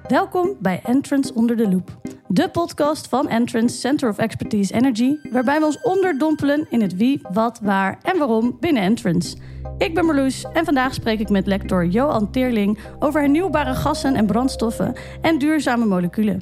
Welkom bij Entrance Onder de Loep. De podcast van Entrance Center of Expertise Energy, waarbij we ons onderdompelen in het wie, wat, waar en waarom binnen Entrance. Ik ben Marloes en vandaag spreek ik met lector Johan Teerling over hernieuwbare gassen en brandstoffen en duurzame moleculen.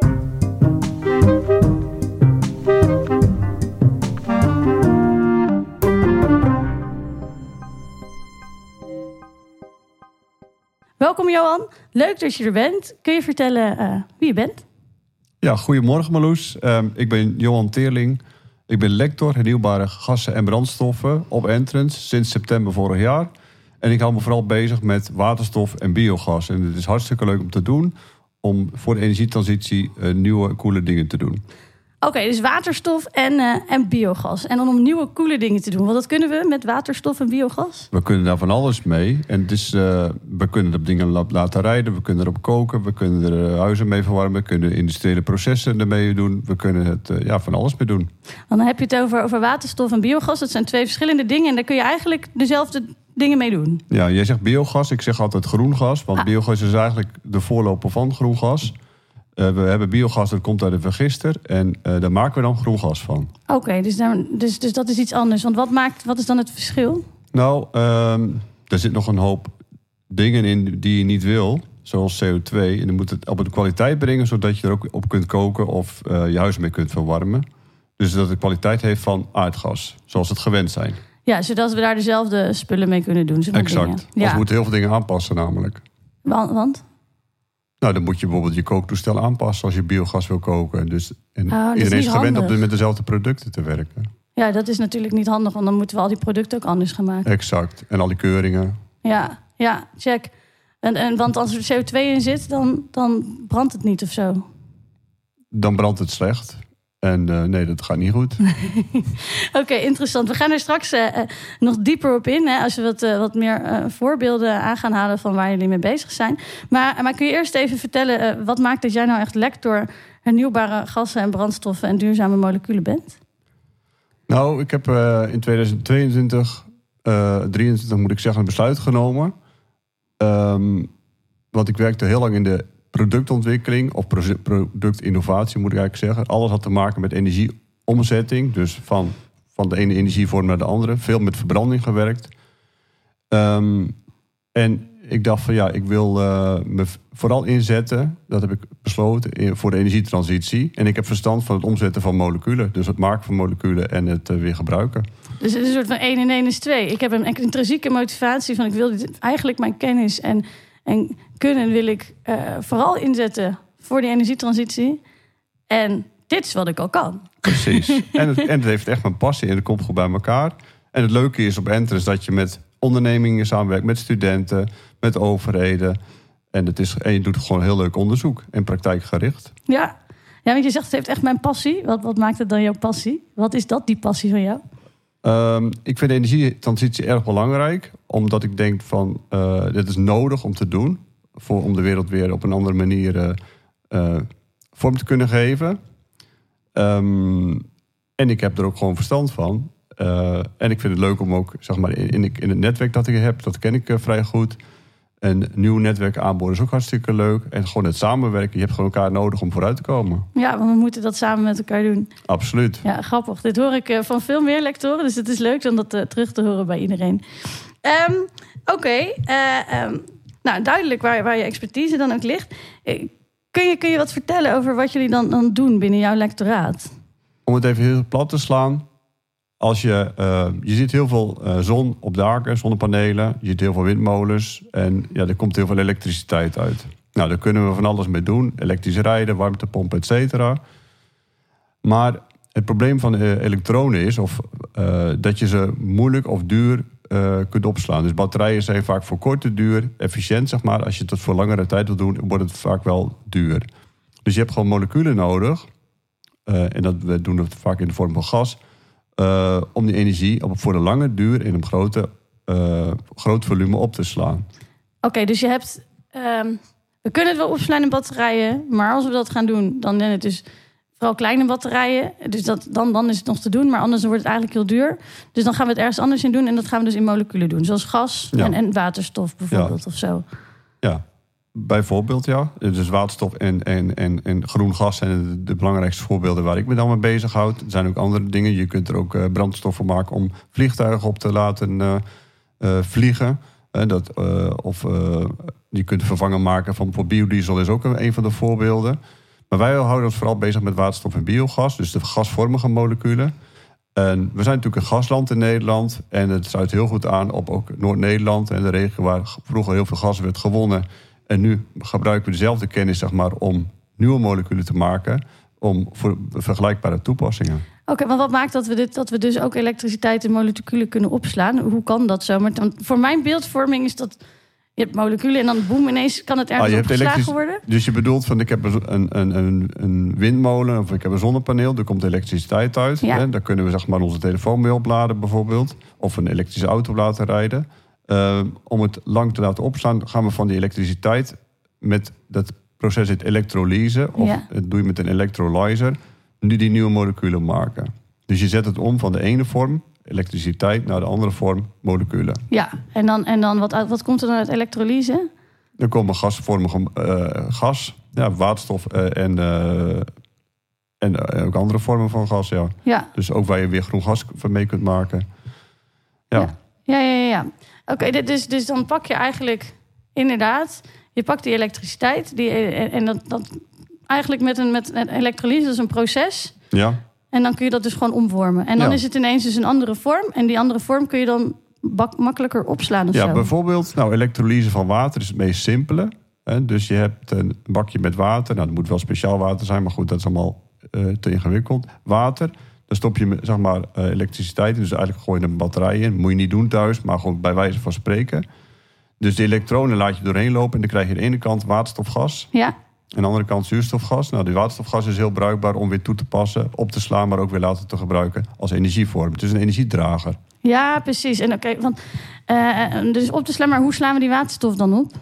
Welkom Johan, leuk dat je er bent. Kun je vertellen wie je bent? Ja, goedemorgen Marloes. Ik ben Johan Teerling. Ik ben lector hernieuwbare gassen en brandstoffen op Entrance sinds september vorig jaar. En ik hou me vooral bezig met waterstof en biogas. En het is hartstikke leuk om te doen, om voor de energietransitie nieuwe coole dingen te doen. Oké, dus waterstof en biogas. En dan om nieuwe coole dingen te doen. Want dat kunnen we met waterstof en biogas? We kunnen daar van alles mee. En het is, we kunnen er dingen laten rijden, we kunnen erop koken, we kunnen er huizen mee verwarmen, we kunnen industriële processen ermee doen. We kunnen het van alles mee doen. Dan heb je het over waterstof en biogas. Dat zijn twee verschillende dingen en daar kun je eigenlijk dezelfde dingen mee doen. Ja, jij zegt biogas, ik zeg altijd groen gas. Want biogas is eigenlijk de voorloper van groen gas. We hebben biogas, dat komt uit de vergister. En daar maken we dan groen gas van. Oké, dus dat is iets anders. Want wat is dan het verschil? Nou, er zit nog een hoop dingen in die je niet wil. Zoals CO2. En je moet het op de kwaliteit brengen, zodat je er ook op kunt koken of je huis mee kunt verwarmen. Dus dat het de kwaliteit heeft van aardgas. Zoals het gewend zijn. Ja, zodat we daar dezelfde spullen mee kunnen doen. Exact. Ja. We moeten heel veel dingen aanpassen namelijk. Want? Nou, dan moet je bijvoorbeeld je kooktoestel aanpassen als je biogas wil koken. Dus iedereen is gewend om met dezelfde producten te werken. Ja, dat is natuurlijk niet handig, want dan moeten we al die producten ook anders gaan maken. Exact. En al die keuringen. Ja, check. Want als er CO2 in zit, dan brandt het niet of zo. Dan brandt het slecht. En nee, dat gaat niet goed. Oké, interessant. We gaan er straks nog dieper op in. Hè, als we wat meer voorbeelden aan gaan halen van waar jullie mee bezig zijn. Maar kun je eerst even vertellen, wat maakt dat jij nou echt lector hernieuwbare gassen en brandstoffen en duurzame moleculen bent? Nou, ik heb in 2022, 23 moet ik zeggen, een besluit genomen. Want ik werkte heel lang in de productontwikkeling of productinnovatie moet ik eigenlijk zeggen. Alles had te maken met energieomzetting. Dus van de ene energievorm naar de andere. Veel met verbranding gewerkt. En ik dacht van ik wil me vooral inzetten. Dat heb ik besloten voor de energietransitie. En ik heb verstand van het omzetten van moleculen. Dus het maken van moleculen en het weer gebruiken. Dus het is een soort van 1 en 1 is 2. Ik heb een intrinsieke motivatie van ik wil eigenlijk mijn kennis en kunnen wil ik vooral inzetten voor die energietransitie. En dit is wat ik al kan. Precies. En het heeft echt mijn passie en het komt goed bij elkaar. En het leuke is op Entrance dat je met ondernemingen samenwerkt, met studenten, met overheden. En je doet gewoon heel leuk onderzoek en praktijkgericht. Ja, want je zegt het heeft echt mijn passie. Wat maakt het dan jouw passie? Wat is dat, die passie van jou? Ik vind de energietransitie erg belangrijk. Omdat ik denk van, dit is nodig om te doen. Om de wereld weer op een andere manier vorm te kunnen geven. En ik heb er ook gewoon verstand van. En ik vind het leuk om ook, zeg maar, in het netwerk dat ik heb, dat ken ik vrij goed. Een nieuw netwerk aanboren is ook hartstikke leuk. En gewoon het samenwerken. Je hebt gewoon elkaar nodig om vooruit te komen. Ja, want we moeten dat samen met elkaar doen. Absoluut. Ja, grappig. Dit hoor ik van veel meer lectoren. Dus het is leuk om dat terug te horen bij iedereen. Oké. Nou, duidelijk waar je expertise dan ook ligt. Kun je wat vertellen over wat jullie dan doen binnen jouw lectoraat? Om het even heel plat te slaan. Als je ziet heel veel zon op daken, zonnepanelen. Je ziet heel veel windmolens. En er komt heel veel elektriciteit uit. Nou, daar kunnen we van alles mee doen. Elektrisch rijden, warmtepompen, et cetera. Maar het probleem van de elektronen is dat je ze moeilijk of duur kunt opslaan. Dus batterijen zijn vaak voor korte duur efficiënt, zeg maar. Als je het voor langere tijd wil doen, wordt het vaak wel duur. Dus je hebt gewoon moleculen nodig. En we doen dat vaak in de vorm van gas. Om die energie voor de lange duur in een groot volume op te slaan. Oké, dus je hebt... we kunnen het wel opslaan in batterijen, maar als we dat gaan doen, dan zijn het dus vooral kleine batterijen. Dus dan is het nog te doen, maar anders wordt het eigenlijk heel duur. Dus dan gaan we het ergens anders in doen en dat gaan we dus in moleculen doen. Zoals gas en waterstof bijvoorbeeld of zo. Ja. Bijvoorbeeld, ja. Dus waterstof en groen gas zijn de belangrijkste voorbeelden waar ik me dan mee bezighoud. Er zijn ook andere dingen. Je kunt er ook brandstof voor maken om vliegtuigen op te laten vliegen. Je kunt vervangen maken voor biodiesel is ook een van de voorbeelden. Maar wij houden ons vooral bezig met waterstof en biogas. Dus de gasvormige moleculen. En we zijn natuurlijk een gasland in Nederland. En het sluit heel goed aan op ook Noord-Nederland. En de regio waar vroeger heel veel gas werd gewonnen. En nu gebruiken we dezelfde kennis, zeg maar, om nieuwe moleculen te maken. Voor vergelijkbare toepassingen. Oké, maar wat maakt dat we dus ook elektriciteit in moleculen kunnen opslaan? Hoe kan dat zo? Maar voor mijn beeldvorming is dat... Je hebt moleculen en dan boem, ineens kan het ergens opgeslagen worden. Dus je bedoelt van ik heb een windmolen of ik heb een zonnepaneel. Er komt elektriciteit uit. Ja. Hè? Daar kunnen we, zeg maar, onze telefoon mee opladen bijvoorbeeld. Of een elektrische auto laten rijden. Om het lang te laten opslaan gaan we van die elektriciteit met dat proces heet elektrolyse. Of dat doe je met een electrolyzer. Nu die nieuwe moleculen maken. Dus je zet het om van de ene vorm, elektriciteit, naar de andere vorm, moleculen. Ja, en dan wat komt er dan uit elektrolyse? Er komen gasvormige gas, waterstof en ook andere vormen van gas. Ja. Dus ook waar je weer groen gas van mee kunt maken. Ja. Oké, dus dan pak je eigenlijk inderdaad... Je pakt die elektriciteit en dat eigenlijk met een elektrolyse, dat is een proces. Ja. En dan kun je dat dus gewoon omvormen. En dan is het ineens dus een andere vorm. En die andere vorm kun je dan makkelijker opslaan of zo. Bijvoorbeeld, elektrolyse van water is het meest simpele. Dus je hebt een bakje met water. Nou, dat moet wel speciaal water zijn, maar goed, dat is allemaal te ingewikkeld. Water, daar stop je, zeg maar, elektriciteit in. Dus eigenlijk gooi je een batterij in. Moet je niet doen thuis, maar gewoon bij wijze van spreken. Dus de elektronen laat je doorheen lopen. En dan krijg je aan de ene kant waterstofgas. Ja. En aan de andere kant zuurstofgas. Nou, die waterstofgas is heel bruikbaar om weer toe te passen, op te slaan, maar ook weer later te gebruiken als energievorm. Het is een energiedrager. Ja, precies. En dus op te slaan, maar hoe slaan we die waterstof dan op?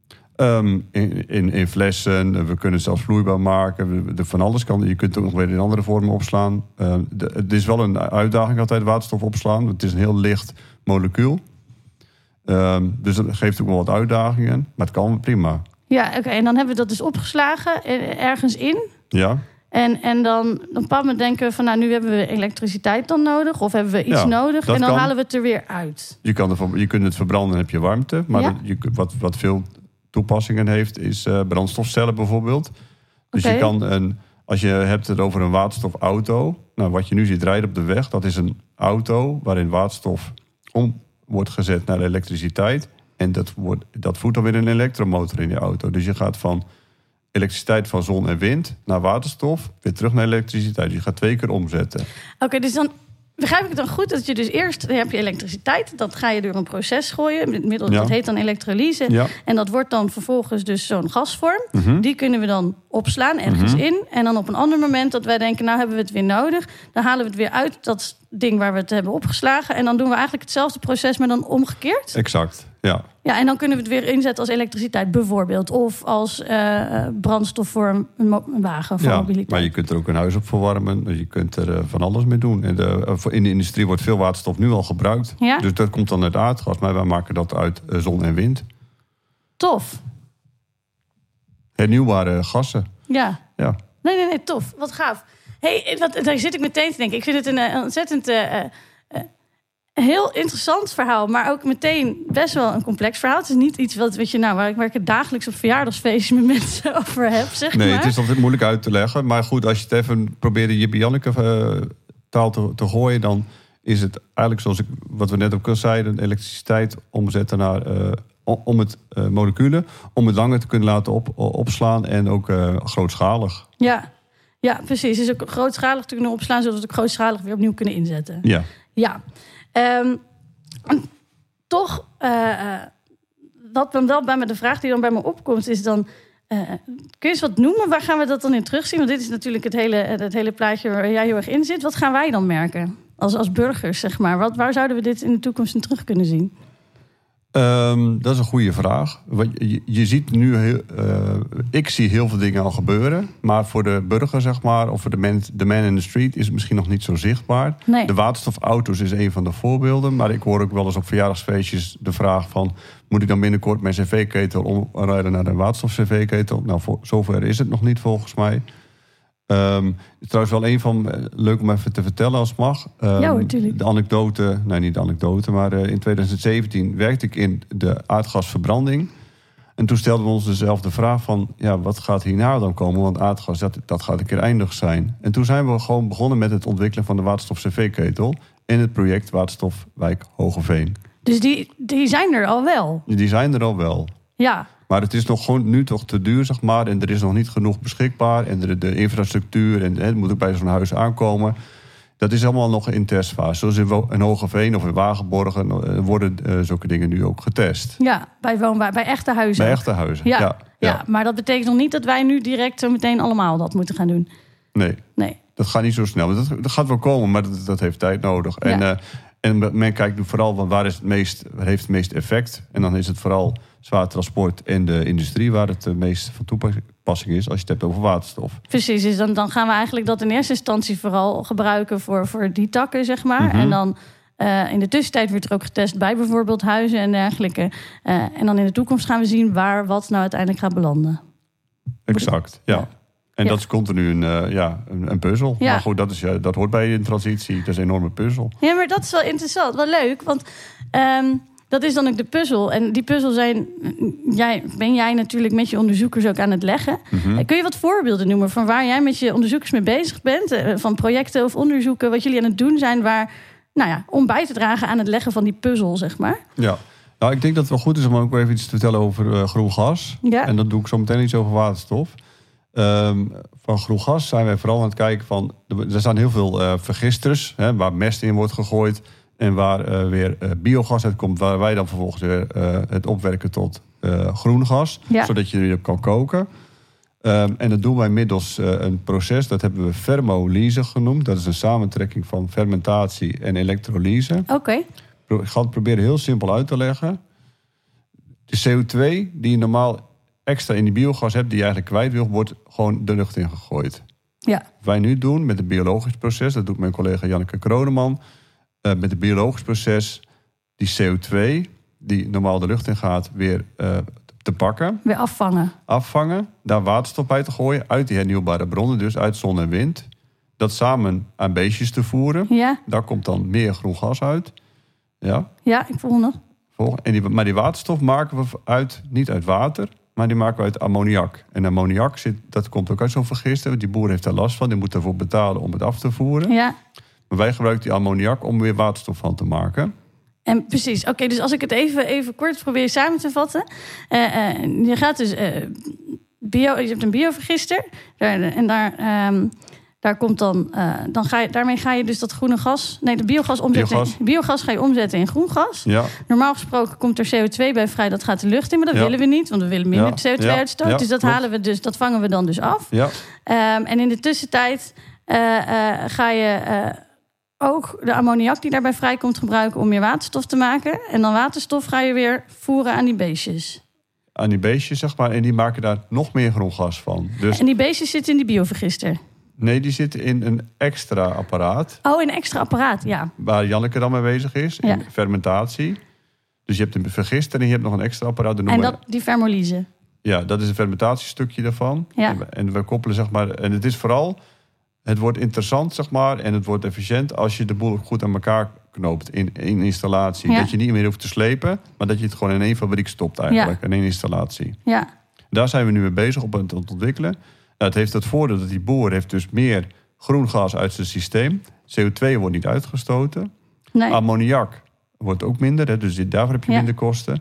In flessen. We kunnen het zelfs vloeibaar maken. Van alles kan. Je kunt het ook nog weer in andere vormen opslaan. Het is wel een uitdaging altijd waterstof opslaan. Want het is een heel licht molecuul. Dus dat geeft ook wel wat uitdagingen. Maar het kan prima. Ja, oké. En dan hebben we dat dus opgeslagen ergens in. Ja. En dan op een bepaald moment denken we van... nu hebben we elektriciteit dan nodig. Of hebben we iets nodig. En dan halen we het er weer uit. Je kunt het verbranden en heb je warmte. Maar wat veel toepassingen heeft, is brandstofcellen bijvoorbeeld. Dus je kan als je hebt het over een waterstofauto... Nou, wat je nu ziet rijden op de weg, dat is een auto waarin waterstof om wordt gezet naar elektriciteit. En dat voert dan weer een elektromotor in die auto. Dus je gaat van elektriciteit van zon en wind naar waterstof, weer terug naar elektriciteit. Je gaat 2 keer omzetten. Oké, dus dan begrijp ik het dan goed dat je dus eerst heb je elektriciteit. Dat ga je door een proces gooien. Dat heet dan elektrolyse. Ja. En dat wordt dan vervolgens dus zo'n gasvorm. Mm-hmm. Die kunnen we dan opslaan ergens in. En dan op een ander moment dat wij denken, nou hebben we het weer nodig. Dan halen we het weer uit dat ding waar we het hebben opgeslagen. En dan doen we eigenlijk hetzelfde proces, maar dan omgekeerd. Exact, ja. Ja, en dan kunnen we het weer inzetten als elektriciteit bijvoorbeeld. Of als brandstof voor een wagen, voor mobiliteit. Maar je kunt er ook een huis op verwarmen. Je kunt er van alles mee doen. In de industrie wordt veel waterstof nu al gebruikt. Ja? Dus dat komt dan uit aardgas. Maar wij maken dat uit zon en wind. Tof. Hernieuwbare gassen. Ja. Nee, tof. Wat gaaf. Daar zit ik meteen te denken. Ik vind het een ontzettend... heel interessant verhaal, maar ook meteen best wel een complex verhaal. Het is niet iets waar ik het dagelijks op verjaardagsfeestjes met mensen over heb, zeg maar. Nee, het is altijd moeilijk uit te leggen. Maar goed, als je het even probeert in Jippe-Janneke taal te gooien, dan is het eigenlijk zoals wat we net ook al zeiden, elektriciteit omzetten naar om het moleculen, om het langer te kunnen laten opslaan en ook grootschalig. Ja, precies. Dus ook grootschalig te kunnen opslaan, zodat we het ook grootschalig weer opnieuw kunnen inzetten. Ja. Toch, wat dan wel bij me de vraag die dan bij me opkomt, is dan... kun je eens wat noemen? Waar gaan we dat dan in terugzien? Want dit is natuurlijk het hele plaatje waar jij heel erg in zit. Wat gaan wij dan merken? Als burgers, zeg maar. Waar zouden we dit in de toekomst in terug kunnen zien? Dat is een goede vraag. Je ziet nu, ik zie heel veel dingen al gebeuren. Maar voor de burger, zeg maar, of voor de man in the street, is het misschien nog niet zo zichtbaar. Nee. De waterstofauto's is een van de voorbeelden. Maar ik hoor ook wel eens op verjaardagsfeestjes de vraag van, moet ik dan binnenkort mijn cv-ketel omrijden naar een waterstof-cv-ketel? Nou, zover is het nog niet volgens mij. Trouwens wel een van, leuk om even te vertellen als het mag. Ja, natuurlijk. De anekdote, nee niet de anekdote, maar in 2017 werkte ik in de aardgasverbranding. En toen stelden we ons dezelfde vraag van, ja, wat gaat hierna dan komen? Want aardgas, dat gaat een keer eindig zijn. En toen zijn we gewoon begonnen met het ontwikkelen van de waterstof-cv-ketel in het project Waterstofwijk Hogeveen. Dus die zijn er al wel? Die zijn er al wel. Ja. Maar het is nog gewoon nu toch te duur, zeg maar. En er is nog niet genoeg beschikbaar. En de infrastructuur, en het moet ook bij zo'n huis aankomen. Dat is allemaal nog in testfase. Zoals in Hogeveen of in Wagenborgen worden zulke dingen nu ook getest. Ja, bij echte huizen. Bij echte huizen, ja. Maar dat betekent nog niet dat wij nu direct zo meteen allemaal dat moeten gaan doen. Nee. Dat gaat niet zo snel. Dat gaat wel komen, maar dat heeft tijd nodig. Ja. En men kijkt nu vooral waar heeft het meest effect. En dan is het vooral zwaar transport en de industrie waar het meest van toepassing is als je het hebt over waterstof. Precies, dus dan gaan we eigenlijk dat in eerste instantie vooral gebruiken voor die takken, zeg maar. Mm-hmm. En dan in de tussentijd wordt er ook getest bij bijvoorbeeld huizen en dergelijke. En dan in de toekomst gaan we zien waar wat nou uiteindelijk gaat belanden. Exact, ja. En dat is continu een puzzel. Ja. Maar goed, dat hoort bij een transitie. Dat is een enorme puzzel. Ja, maar dat is wel interessant. Wel leuk, want dat is dan ook de puzzel. En die puzzel ben jij natuurlijk met je onderzoekers ook aan het leggen. Mm-hmm. Kun je wat voorbeelden noemen van waar jij met je onderzoekers mee bezig bent? Van projecten of onderzoeken, wat jullie aan het doen zijn, om bij te dragen aan het leggen van die puzzel, zeg maar? Ja. Nou, ik denk dat het wel goed is om ook even iets te vertellen over groen gas. Ja. En dan doe ik zo meteen iets over waterstof. Van groen gas zijn wij vooral aan het kijken van, er staan heel veel vergisters, waar mest in wordt gegooid en waar weer biogas uitkomt, waar wij dan vervolgens weer het opwerken tot groen gas, zodat je er weer kan koken. En dat doen wij middels een proces, dat hebben we thermolyse genoemd. Dat is een samentrekking van fermentatie en elektrolyse. Oké. Ik ga het proberen heel simpel uit te leggen. De CO2 die je normaal extra in die biogas hebt, die je eigenlijk kwijt wil, wordt gewoon de lucht in gegooid. Ja. Wat wij nu doen met het biologisch proces, dat doet mijn collega Janneke Kroneman, met het biologisch proces die CO2 die normaal de lucht in gaat weer te pakken. Weer afvangen. Daar waterstof bij te gooien uit die hernieuwbare bronnen, dus uit zon en wind. Dat samen aan beestjes te voeren. Ja. Daar komt dan meer groen gas uit. Ja, ik volg nog. Maar die waterstof maken we niet uit water, maar die maken we uit ammoniak. En ammoniak dat komt ook uit zo'n vergister. Want die boer heeft daar last van. Die moet ervoor betalen om het af te voeren. Ja. Maar wij gebruiken die ammoniak om weer waterstof van te maken. En precies. Oké, dus als ik het even kort probeer samen te vatten. Je gaat dus je hebt een biovergister. En daar komt daarmee ga je dus dat groene gas, de biogas omzetten. Biogas ga je omzetten in groen gas. Ja. Normaal gesproken komt er CO2 bij vrij, dat gaat de lucht in, maar dat willen we niet, want we willen minder CO2-uitstoot. Ja, dus dat vangen we dan dus af. Ja. En in de tussentijd ga je ook de ammoniak die daarbij vrijkomt gebruiken om meer waterstof te maken. En dan waterstof ga je weer voeren aan die beestjes. Aan die beestjes, zeg maar, en die maken daar nog meer groen gas van. Dus... En die beestjes zitten in die biovergister? Nee, die zitten in een extra apparaat. Oh, in een extra apparaat, ja. Waar Janneke dan mee bezig is, in fermentatie. Dus je hebt een vergister en je hebt nog een extra apparaat. Die thermolyse? Ja, dat is een fermentatiestukje daarvan. Ja. En we koppelen, zeg maar... En het is vooral... Het wordt interessant, zeg maar, en het wordt efficiënt als je de boel goed aan elkaar knoopt in één installatie. Ja. Dat je niet meer hoeft te slepen, maar dat je het gewoon in één fabriek stopt eigenlijk, in één installatie. Ja. Daar zijn we nu mee bezig op het ontwikkelen. Het heeft het voordeel dat die boer heeft dus meer groen gas uit zijn systeem. CO2 wordt niet uitgestoten. Nee. Ammoniak wordt ook minder, dus daarvoor heb je minder kosten.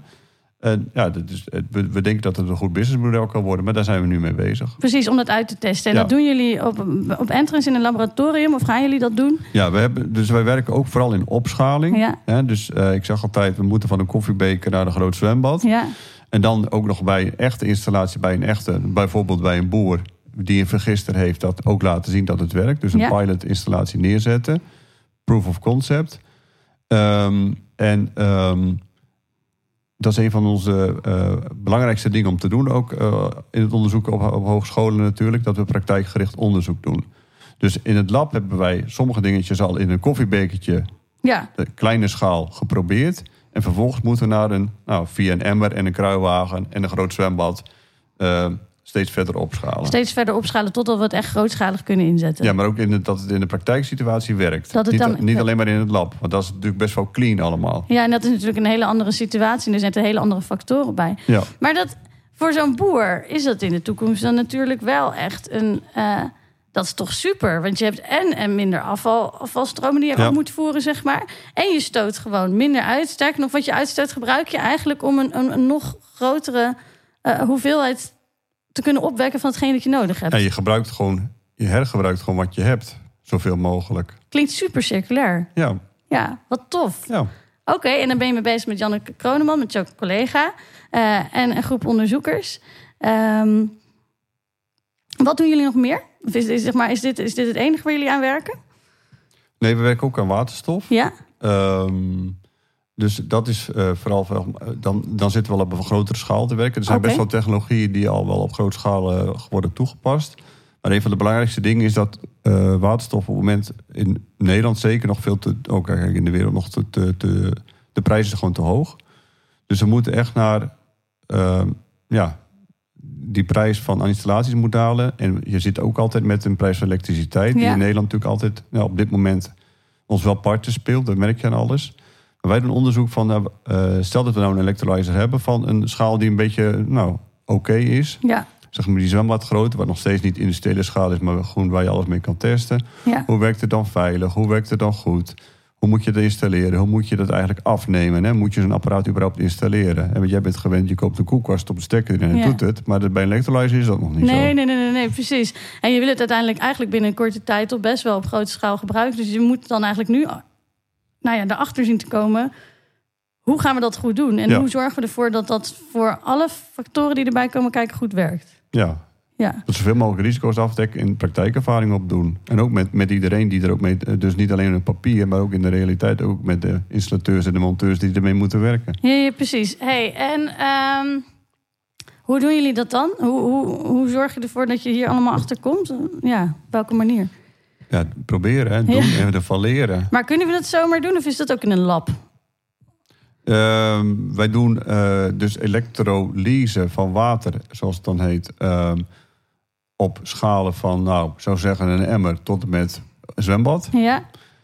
We denken dat het een goed businessmodel kan worden, maar daar zijn we nu mee bezig. Precies, om dat uit te testen. En dat doen jullie op Entrance in een laboratorium, of gaan jullie dat doen? Ja, wij werken ook vooral in opschaling. Ja. Dus ik zeg altijd, we moeten van een koffiebeker naar een groot zwembad. Ja. En dan ook nog bij een echte installatie, bijvoorbeeld bij een boer die een vergister heeft, dat ook laten zien dat het werkt. Dus een pilot-installatie neerzetten. Proof of concept. Dat is een van onze belangrijkste dingen om te doen. Ook in het onderzoek op hogescholen natuurlijk. Dat we praktijkgericht onderzoek doen. Dus in het lab hebben wij sommige dingetjes al in een koffiebekertje... de kleine schaal geprobeerd. En vervolgens moeten we via een emmer en een kruiwagen en een groot zwembad... steeds verder opschalen. Steeds verder opschalen totdat we het echt grootschalig kunnen inzetten. Ja, maar ook dat het in de praktijksituatie werkt. Niet alleen maar in het lab. Want dat is natuurlijk best wel clean allemaal. Ja, en dat is natuurlijk een hele andere situatie. En er zitten hele andere factoren bij. Ja. Maar voor zo'n boer is dat in de toekomst dan natuurlijk wel echt een... dat is toch super. Want je hebt en minder afvalstromen die je ook moet voeren, zeg maar. En je stoot gewoon minder uit. Sterker nog, wat je uitstoot gebruik je eigenlijk... om een nog grotere hoeveelheid... te kunnen opwekken van hetgeen dat je nodig hebt. En je hergebruikt gewoon wat je hebt. Zoveel mogelijk. Klinkt super circulair. Ja. Ja, wat tof. Ja. Oké, en dan ben je mee bezig met Janneke Kroneman, met jouw collega. En een groep onderzoekers. Wat doen jullie nog meer? Of is dit het enige waar jullie aan werken? Nee, we werken ook aan waterstof. Ja. Dus dat is vooral... Dan zitten we al op een grotere schaal te werken. Er zijn best wel technologieën die al wel op grote schaal worden toegepast. Maar een van de belangrijkste dingen is dat waterstof op het moment... in Nederland zeker nog veel te... ook eigenlijk in de wereld nog de prijs is gewoon te hoog. Dus we moeten echt naar... die prijs van installaties moet dalen. En je zit ook altijd met een prijs van elektriciteit... die in Nederland natuurlijk altijd op dit moment ons wel parten speelt. Dat merk je aan alles. Maar wij doen onderzoek van... stel dat we nou een electrolyzer hebben... van een schaal die een beetje oké is. Ja. Zeg maar die zwembadgrootte... wat nog steeds niet industriële schaal is... maar gewoon waar je alles mee kan testen. Ja. Hoe werkt het dan veilig? Hoe werkt het dan goed? Hoe moet je het installeren? Hoe moet je dat eigenlijk afnemen? Hè? Moet je zo'n apparaat überhaupt installeren? Want jij bent gewend, je koopt een koelkast op de stekker en doet het. Maar bij een electrolyzer is dat nog niet zo. Nee, precies. En je wil het uiteindelijk eigenlijk binnen een korte tijd... op best wel op grote schaal gebruiken. Dus je moet dan eigenlijk nu erachter zien te komen... hoe gaan we dat goed doen? En hoe zorgen we ervoor dat dat voor alle factoren die erbij komen kijken goed werkt? Ja. Dat zoveel mogelijk risico's afdekken en praktijkervaring opdoen. En ook met iedereen die er ook mee... dus niet alleen op papier, maar ook in de realiteit... ook met de installateurs en de monteurs die ermee moeten werken. Ja, precies. Hey, en hoe doen jullie dat dan? Hoe zorg je ervoor dat je hier allemaal achter komt? Ja, op welke manier? Ja, proberen, doen en ervan leren. Maar kunnen we dat zomaar doen of is dat ook in een lab? Wij doen dus elektrolyse van water, zoals het dan heet... op schalen van, zou zeggen een emmer tot en met een zwembad. Ja.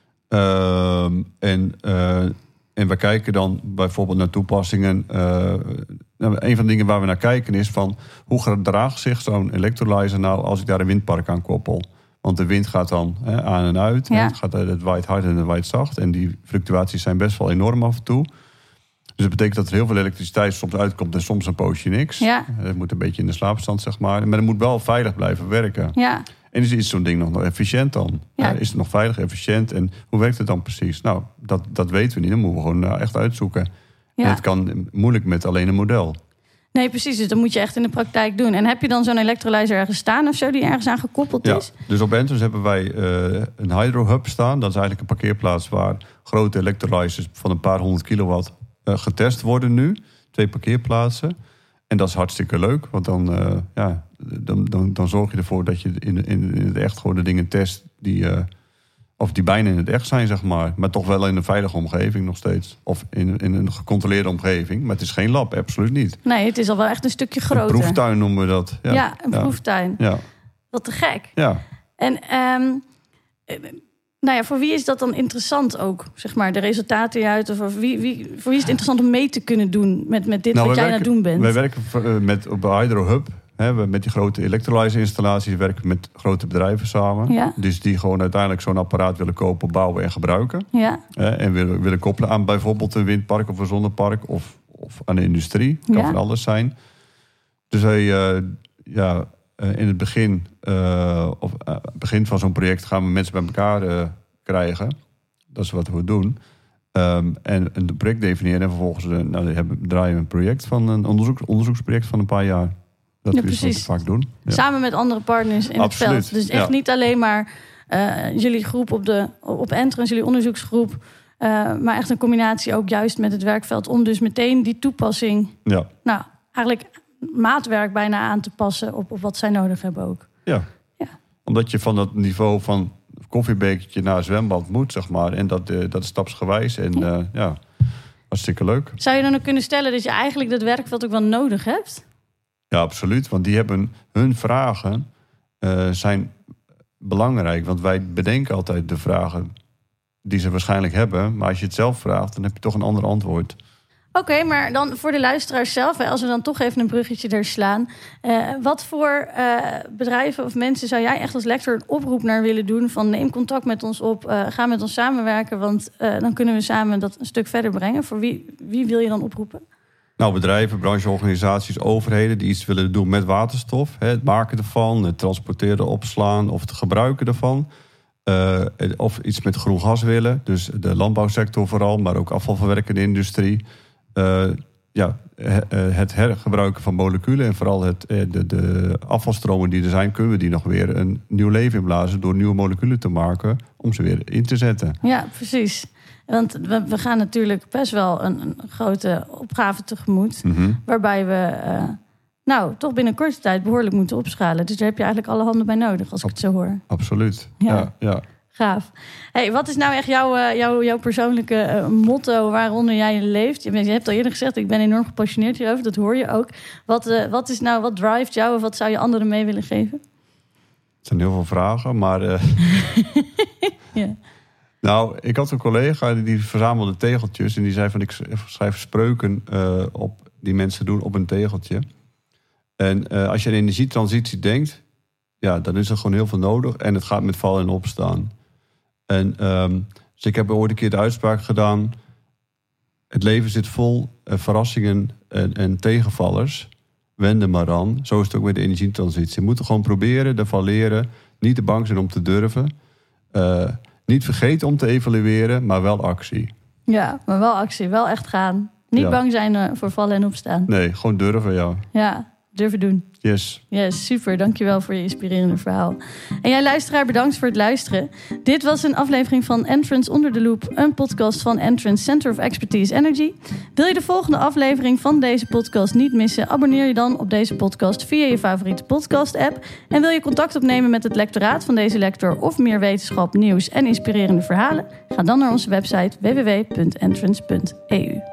En we kijken dan bijvoorbeeld naar toepassingen. Een van de dingen waar we naar kijken is van... hoe gedraagt zich zo'n electrolyzer nou als ik daar een windpark aan koppel? Want de wind gaat dan aan en uit. Ja. Het waait hard en het waait zacht. En die fluctuaties zijn best wel enorm af en toe. Dus dat betekent dat er heel veel elektriciteit soms uitkomt... en soms een poosje niks. Ja. Het moet een beetje in de slaapstand, zeg maar. Maar het moet wel veilig blijven werken. Ja. En is zo'n ding nog efficiënt dan? Ja. Is het nog veilig, efficiënt? En hoe werkt het dan precies? Nou, dat weten we niet. Dat moeten we gewoon echt uitzoeken. Ja. En het kan moeilijk met alleen een model. Nee, precies. Dus dat moet je echt in de praktijk doen. En heb je dan zo'n electrolyzer ergens staan of zo... die ergens aan gekoppeld is? Dus op Entrance hebben wij een hydrohub staan. Dat is eigenlijk een parkeerplaats... waar grote electrolyzers van een paar 100 kilowatt... getest worden nu. 2 parkeerplaatsen. En dat is hartstikke leuk. Want dan zorg je ervoor dat je in het echt gewoon de dingen test... die bijna in het echt zijn, zeg maar. Maar toch wel in een veilige omgeving nog steeds. Of in een gecontroleerde omgeving. Maar het is geen lab, absoluut niet. Nee, het is al wel echt een stukje groter. Een proeftuin noemen we dat. Ja, een proeftuin. Ja. Wat te gek. Ja. En... voor wie is dat dan interessant ook? Zeg maar, de resultaten hieruit? Of voor wie is het interessant om mee te kunnen doen met dit wat jij aan het doen bent? Wij werken op Hydrohub. Met die grote electrolyzer-installaties werken we met grote bedrijven samen. Ja. Dus die gewoon uiteindelijk zo'n apparaat willen kopen, bouwen en gebruiken. Ja. En willen koppelen aan bijvoorbeeld een windpark of een zonnepark of aan de industrie. Het kan van alles zijn. Dus in het begin, begin van zo'n project gaan we mensen bij elkaar krijgen. Dat is wat we doen. En een project definiëren en vervolgens draaien we een project van een onderzoeksproject van een paar jaar. Dat is wat we vaak doen. Ja. Samen met andere partners in het veld. Dus echt niet alleen maar jullie groep op Entrance, jullie onderzoeksgroep. Maar echt een combinatie ook juist met het werkveld... om dus meteen die toepassing... eigenlijk maatwerk bijna aan te passen op wat zij nodig hebben ook. Ja, omdat je van dat niveau van koffiebekertje naar zwembad moet, zeg maar. En dat is stapsgewijs. En hartstikke leuk. Zou je dan ook kunnen stellen dat je eigenlijk dat werkveld ook wel nodig hebt? Ja, absoluut. Want die hebben hun vragen zijn belangrijk. Want wij bedenken altijd de vragen die ze waarschijnlijk hebben. Maar als je het zelf vraagt, dan heb je toch een ander antwoord. Oké, maar dan voor de luisteraars zelf, als we dan toch even een bruggetje er slaan. Wat voor bedrijven of mensen zou jij echt als lector een oproep naar willen doen? Van neem contact met ons op, ga met ons samenwerken. Want dan kunnen we samen dat een stuk verder brengen. Voor wie wil je dan oproepen? Nou, bedrijven, brancheorganisaties, overheden die iets willen doen met waterstof. Het maken ervan, het transporteren, opslaan of het gebruiken ervan. Of iets met groen gas willen. Dus de landbouwsector vooral, maar ook afvalverwerkende industrie. Het hergebruiken van moleculen en vooral de afvalstromen die er zijn, kunnen we die nog weer een nieuw leven inblazen door nieuwe moleculen te maken om ze weer in te zetten. Ja, precies. Want we gaan natuurlijk best wel een grote opgave tegemoet, waarbij we toch binnen korte tijd behoorlijk moeten opschalen. Dus daar heb je eigenlijk alle handen bij nodig, als ik het zo hoor. Absoluut. Ja. Gaaf. Hey, wat is nou echt jouw persoonlijke motto waaronder jij leeft? Je hebt al eerder gezegd, ik ben enorm gepassioneerd hierover. Dat hoor je ook. Wat drijft jou of wat zou je anderen mee willen geven? Het zijn heel veel vragen, maar... Ja. Nou, ik had een collega die verzamelde tegeltjes. En die zei van, ik schrijf spreuken op die mensen doen op een tegeltje. En als je aan energietransitie denkt... ja, dan is er gewoon heel veel nodig. En het gaat met vallen en opstaan. En dus ik heb ooit een keer de uitspraak gedaan... het leven zit vol verrassingen en tegenvallers. Wend er maar aan. Zo is het ook met de energietransitie. Je moet er gewoon proberen, ervan leren. Niet te bang zijn om te durven. Niet vergeten om te evalueren, maar wel actie. Ja, maar wel actie. Wel echt gaan. Niet bang zijn voor vallen en opstaan. Nee, gewoon durven, ja. Ja, durven doen. Yes, super. Dankjewel voor je inspirerende verhaal. En jij luisteraar, bedankt voor het luisteren. Dit was een aflevering van Entrance Onder de Loop, een podcast van Entrance Center of Expertise Energy. Wil je de volgende aflevering van deze podcast niet missen? Abonneer je dan op deze podcast via je favoriete podcast-app. En wil je contact opnemen met het lectoraat van deze lector of meer wetenschap, nieuws en inspirerende verhalen? Ga dan naar onze website www.entrance.eu.